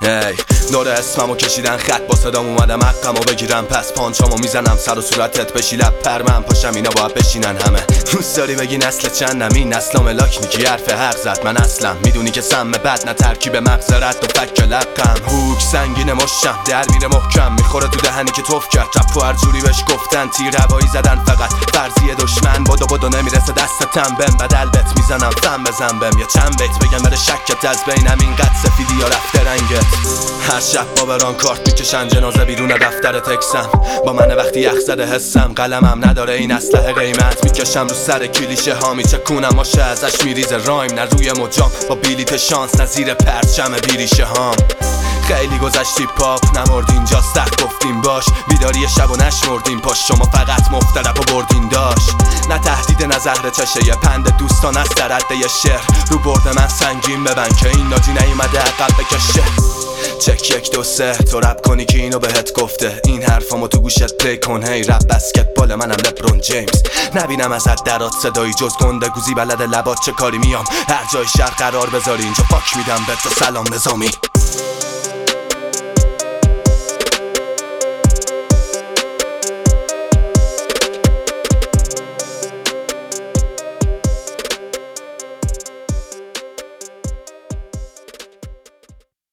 دور اسممو کشیدن خط با صدام اومدم حقمو بگیرم پس پانچامو میزنم سر و صورتت بشی لب پرمم پاشم اینا باید بشینن همه دوست داری بگی نسل چندم این نسلا ملاک میگی حرف حق زد من اصلم میدونی که سم بد نه ترکیب مغزرت و فک لقم هوک سنگین مشم در میره محکم میخوره تو دهنی که توف کرد رپ و هر جوری بهش گفتن تیر هوایی زدن فقط فرضیه دشمن بدو نمیرسه دستتم بهم بدل بت میزنم فم بزن بهم یا چند بیت بگم بره شکت از بین همین قد سفیدی یا رفته رنگت هر شب با بران کارت میکشن جنازه بیرون دفتر تکسم با من وقتی یخ زده حسم قلمم نداره این اسلحه قیمت میکشم رو سر کلیشه ها میچکونم ماشه ازش میریزه رایم نه روی مجام با بیلیت شانس نه زیر پرچم بیریشه هام خیلی گذشتی پاپ نمرد اینجا سخت گفتیم باش بیداری شب و نشمردیم پاش شما فقط مفترب و بردین داشت نه تهدید نه زهر چشه یه پند دوستان از در حده یه شعر رو برد من سنگین ببن که این ناجی نیومده عقب بکشه چک 1 2 3 تو رپ کنی که اینو بهت گفته این حرفامو تو گوشت پلی کن هی رپ بسکتبال منم لبرون جیمز نبینم ازت درات صدایی جز گنده گوزی بلد لبات چه کاری میام هر جای شهر قرار بذاری اینجا پاک میدم به تو سلام نظامی